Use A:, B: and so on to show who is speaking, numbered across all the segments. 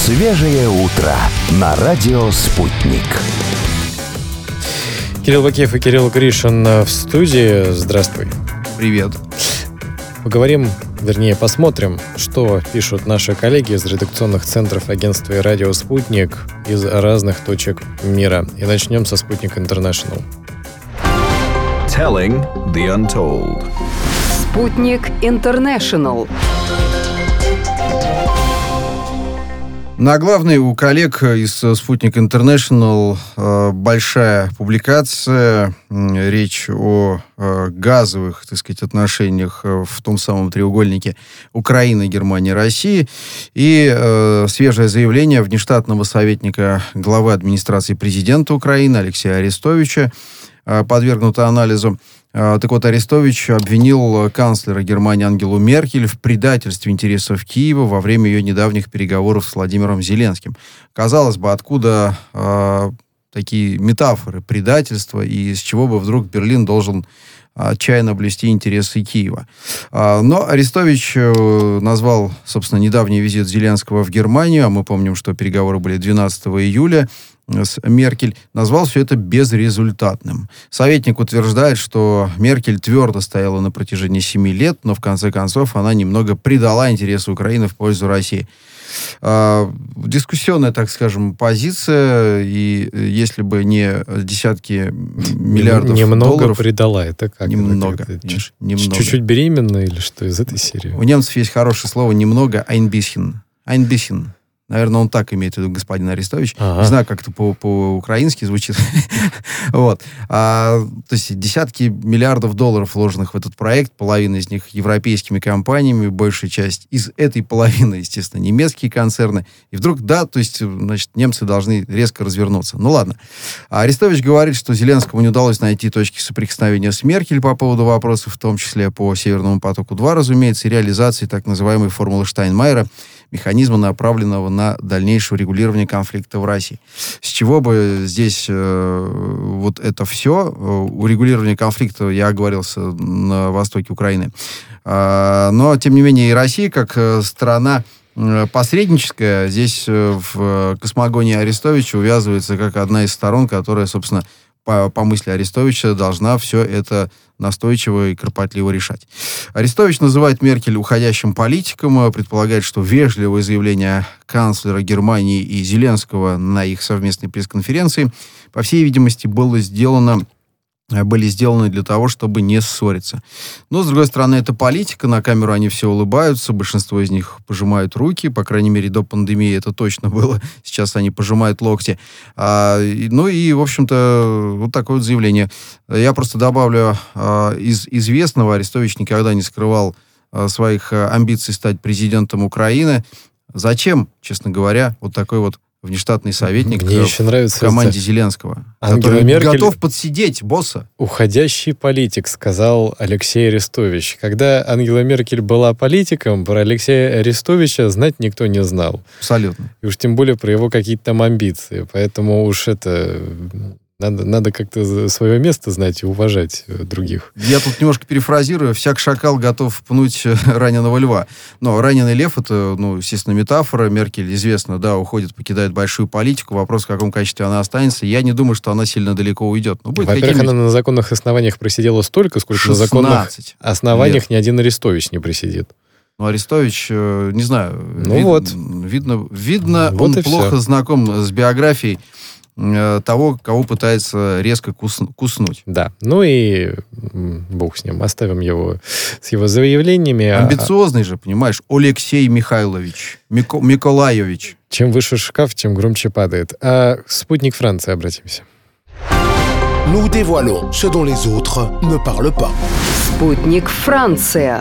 A: Свежее утро на радио «Спутник».
B: Кирилл Бакеев и Кирилл Гришин в студии. Здравствуй.
C: Привет.
B: Поговорим, вернее, посмотрим, что пишут наши коллеги из редакционных центров агентства и радио «Спутник» из разных точек мира. И начнем со «Спутник Интернешнл».
A: Telling the Untold.
D: «Спутник Интернешнл».
C: На главной у коллег из «Спутник Интернешнл» большая публикация. Речь о газовых, так сказать, отношениях в том самом треугольнике Украины, Германии, России. И свежее заявление внештатного советника главы администрации президента Украины Алексея Арестовича подвергнуто анализу. Так вот, Арестович обвинил канцлера Германии Ангелу Меркель в предательстве интересов Киева во время ее недавних переговоров с Владимиром Зеленским. Казалось бы, откуда такие метафоры предательства и с чего бы вдруг Берлин должен отчаянно блюсти интересы Киева. Но Арестович назвал, собственно, недавний визит Зеленского в Германию, а мы помним, что переговоры были 12 июля, с Меркель, назвал все это безрезультатным. Советник утверждает, что Меркель твердо стояла на протяжении 7 лет, но в конце концов она немного предала интересы Украины в пользу России. Дискуссионная, так скажем, позиция, и если бы не десятки миллиардов
B: немного
C: долларов...
B: предала, это как?
C: Немного.
B: Немного. Чуть-чуть беременна или что из этой серии?
C: У немцев есть хорошее слово «немного» — ein bisschen. Наверное, он так имеет в виду, господин Арестович.
B: Ага.
C: Не знаю, как это по-украински звучит. Вот. То есть десятки миллиардов долларов, вложенных в этот проект, половина из них европейскими компаниями, большая часть из этой половины, естественно, немецкие концерны. И вдруг, то есть, значит, немцы должны резко развернуться. Ну, ладно. Арестович говорит, что Зеленскому не удалось найти точки соприкосновения с Меркель по поводу вопросов, в том числе по Северному потоку-2, разумеется, и реализации так называемой формулы Штайнмайера, механизма, направленного на дальнейшее урегулирование конфликта в России. С чего бы здесь вот это все? Урегулирование конфликта, я оговорился, на востоке Украины. Но, тем не менее, и Россия, как страна посредническая, здесь в космогонии Арестовича увязывается как одна из сторон, которая, собственно, по мысли Арестовича, должна все это настойчиво и кропотливо решать. Арестович называет Меркель уходящим политиком, предполагает, что вежливое заявление канцлера Германии и Зеленского на их совместной пресс-конференции, по всей видимости, были сделаны для того, чтобы не ссориться. Но, с другой стороны, это политика, на камеру они все улыбаются, большинство из них пожимают руки, по крайней мере, до пандемии это точно было, сейчас они пожимают локти. Ну и, в общем-то, вот такое вот заявление. Я просто добавлю, из известного, Арестович никогда не скрывал своих амбиций стать президентом Украины. Зачем, честно говоря, вот такой вот внештатный советник в команде Зеленского, который
B: Меркель,
C: готов подсидеть босса.
B: Уходящий политик, сказал Алексей Арестович. Когда Ангела Меркель была политиком, про Алексея Арестовича знать никто не знал.
C: Абсолютно.
B: И уж тем более про его какие-то там амбиции. Поэтому уж это... Надо как-то свое место знать и уважать других.
C: Я тут немножко перефразирую. Всяк шакал готов пнуть раненого льва. Но раненый лев — это, естественно, метафора. Меркель, известно, уходит, покидает большую политику. Вопрос, в каком качестве она останется. Я не думаю, что она сильно далеко уйдет.
B: Во-первых, она на законных основаниях просидела столько, сколько на законных основаниях ни один Арестович не просидит.
C: Арестович, не знаю. Видно,
B: вот
C: он плохо знаком с биографией того, кого пытается резко куснуть.
B: Да, и бог с ним, оставим его с его заявлениями.
C: Амбициозный же, понимаешь, Алексей Михайлович, Миколаевич.
B: Чем выше шкаф, тем громче падает. Спутник Франции, обратимся.
E: Nous dévoilons ce dont les autres ne parlent pas.
D: Спутник Франция.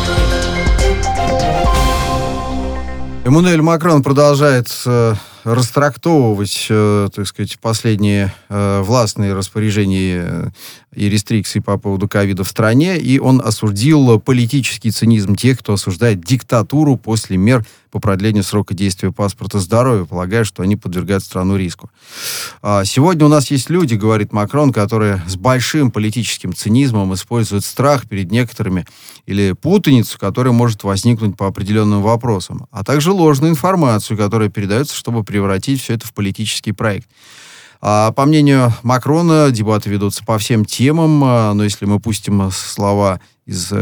C: Эммануэль Макрон продолжает растрактовывать, так сказать, последние властные распоряжения и рестрикций по поводу ковида в стране, и он осудил политический цинизм тех, кто осуждает диктатуру после мер по продлению срока действия паспорта здоровья, полагая, что они подвергают страну риску. Сегодня у нас есть люди, говорит Макрон, которые с большим политическим цинизмом используют страх перед некоторыми или путаницу, которая может возникнуть по определенным вопросам, а также ложную информацию, которая передается, чтобы превратить все это в политический проект. По мнению Макрона, дебаты ведутся по всем темам, но если мы упустим слова из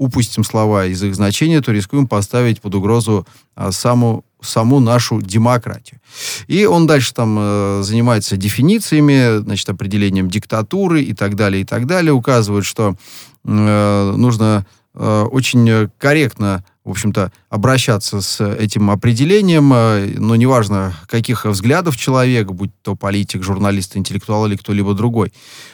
C: их значения, то рискуем поставить под угрозу саму нашу демократию. И он дальше там занимается дефинициями, значит, определением диктатуры и так далее, указывает, что нужно очень корректно, в общем-то, обращаться с этим определением, но неважно, каких взглядов человек, будь то политик, журналист, интеллектуал или кто-либо другой.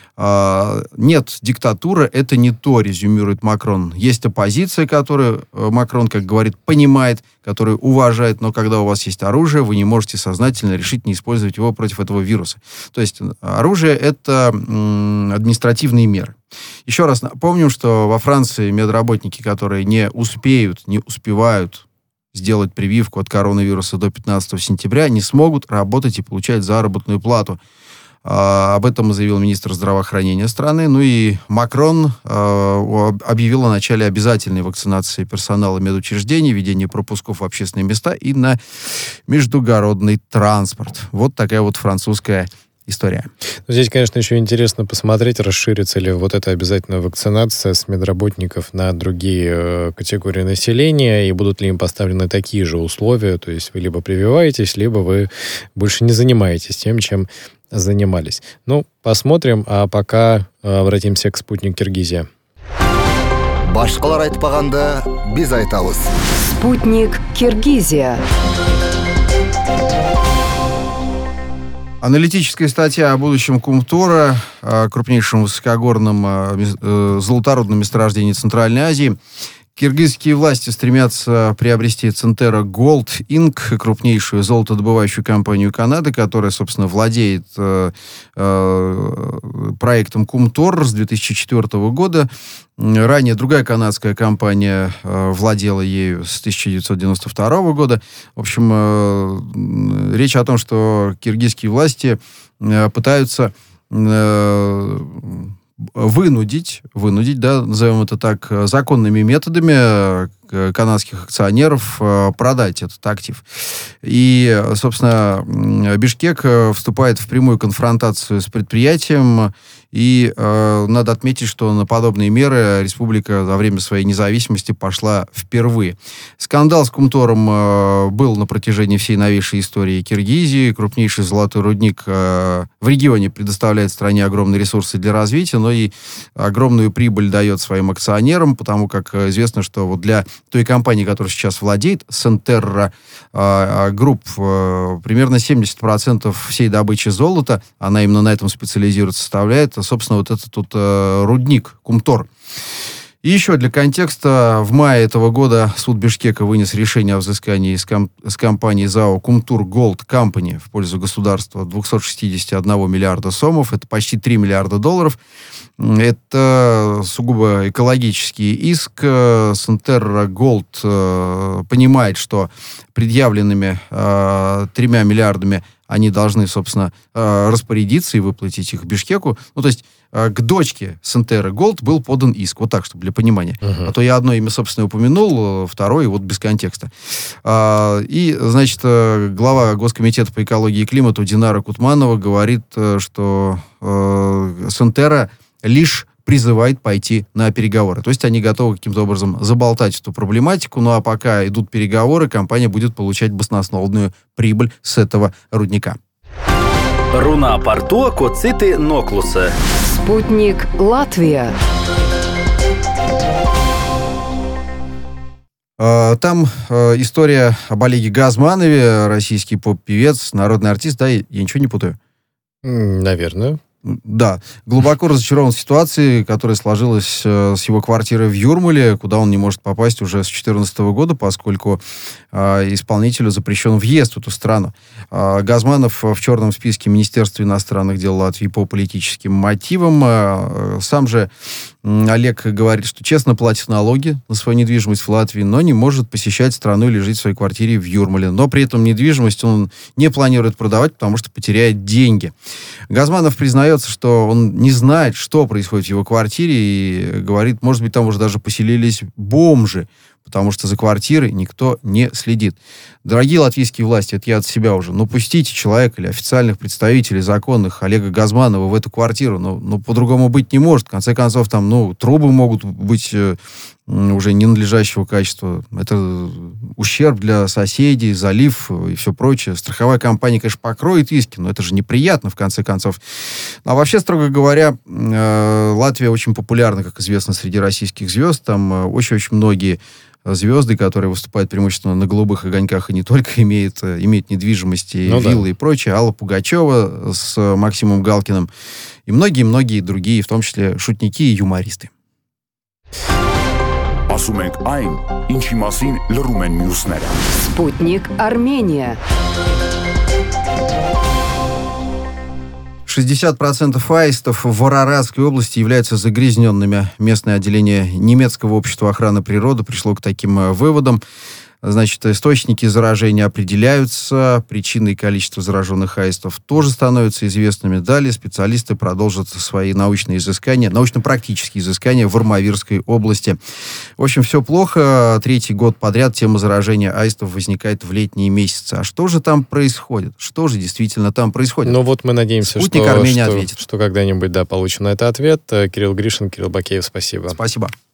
C: Нет, диктатура — это не то, резюмирует Макрон. Есть оппозиция, которую Макрон, как говорит, понимает, которую уважает, но когда у вас есть оружие, вы не можете сознательно решить не использовать его против этого вируса. То есть оружие — это административные меры. Еще раз напомним, что во Франции медработники, которые не успевают сделать прививку от коронавируса до 15 сентября, не смогут работать и получать заработную плату. Об этом заявил министр здравоохранения страны. Ну и Макрон объявил о начале обязательной вакцинации персонала медучреждений, введения пропусков в общественные места и на междугородный транспорт. Вот такая вот французская история.
B: Здесь, конечно, еще интересно посмотреть, расширится ли вот эта обязательная вакцинация с медработников на другие категории населения, и будут ли им поставлены такие же условия, то есть вы либо прививаетесь, либо вы больше не занимаетесь тем, чем занимались. Ну, посмотрим, а пока обратимся к «Спутник Киргизия».
A: Башкалар айтпаганда биз айтабыз.
D: «Спутник Киргизия».
C: Аналитическая статья о будущем Кумтора, крупнейшем высокогорном золоторудном месторождении Центральной Азии. Киргизские власти стремятся приобрести Centerra Gold Inc., крупнейшую золотодобывающую компанию Канады, которая, собственно, владеет проектом Кумтор с 2004 года. Ранее другая канадская компания владела ею с 1992 года. В общем, речь о том, что киргизские власти пытаются вынудить, да, назовем это так, законными методами канадских акционеров продать этот актив. И, собственно, Бишкек вступает в прямую конфронтацию с предприятием, и надо отметить, что на подобные меры республика за время своей независимости пошла впервые. Скандал с Кумтором был на протяжении всей новейшей истории Киргизии. Крупнейший золотой рудник в регионе предоставляет стране огромные ресурсы для развития, но и огромную прибыль дает своим акционерам, потому как известно, что вот для той компании, которая сейчас владеет, Centerra Group, примерно 70% всей добычи золота, она именно на этом специализируется, составляет, собственно, вот этот вот рудник Кумтор. И еще для контекста, в мае этого года суд Бишкека вынес решение о взыскании с компании ЗАО «Кумтур Голд Компани» в пользу государства 261 миллиарда сомов, это почти 3 миллиарда долларов. Это сугубо экологический иск. Centerra Gold понимает, что предъявленными 3 миллиардами они должны, собственно, распорядиться и выплатить их Бишкеку. Ну, то есть к дочке Centerra Gold был подан иск. Вот так, чтобы для понимания. А то я одно имя, собственно, упомянул, второе вот без контекста. И, значит, глава Госкомитета по экологии и климату Динара Кутманова говорит, что Centerra лишь призывает пойти на переговоры. То есть они готовы каким-то образом заболтать эту проблематику, ну а пока идут переговоры, компания будет получать баснословную прибыль с этого рудника.
F: Руна Порту Коцити Ноклуса.
D: «Спутник Латвия».
C: Там история об Олеге Газманове, российский поп-певец, народный артист, да, я ничего не путаю?
B: Наверное.
C: Да, глубоко разочарован ситуацией, которая сложилась с его квартирой в Юрмале, куда он не может попасть уже с 2014 года, поскольку исполнителю запрещен въезд в эту страну. Газманов в черном списке Министерства иностранных дел Латвии по политическим мотивам. Сам же Олег говорит, что честно платит налоги на свою недвижимость в Латвии, но не может посещать страну или жить в своей квартире в Юрмале. Но при этом недвижимость он не планирует продавать, потому что потеряет деньги. Газманов признается, что он не знает, что происходит в его квартире, и говорит, может быть, там уже даже поселились бомжи, потому что за квартирой никто не следит. Дорогие латвийские власти, это я от себя уже, пустите человека или официальных представителей законных Олега Газманова в эту квартиру, по-другому быть не может. В конце концов, там, трубы могут быть уже ненадлежащего качества. Это ущерб для соседей, залив и все прочее. Страховая компания, конечно, покроет иски, но это же неприятно, в конце концов. А вообще, строго говоря, Латвия очень популярна, как известно, среди российских звезд. Там очень-очень многие звезды, которые выступают преимущественно на голубых огоньках и не только, имеют недвижимость, и виллы и прочее. Алла Пугачева с Максимом Галкиным и многие-многие другие, в том числе шутники и юмористы.
D: Спутник Армения.
C: 60% аистов в Араратской области являются загрязненными. Местное отделение немецкого общества охраны природы пришло к таким выводам. Значит, источники заражения определяются, причины и количество зараженных аистов тоже становятся известными. Далее специалисты продолжат свои научные изыскания, научно-практические изыскания в Армавирской области. В общем, все плохо. 3-й год подряд тема заражения аистов возникает в летние месяцы. А что же там происходит? Что же действительно там происходит?
B: Мы надеемся,
C: Спутник Армения ответит.
B: Что когда-нибудь, получим на это ответ. Кирилл Гришин, Кирилл Бакеев, спасибо.
C: Спасибо.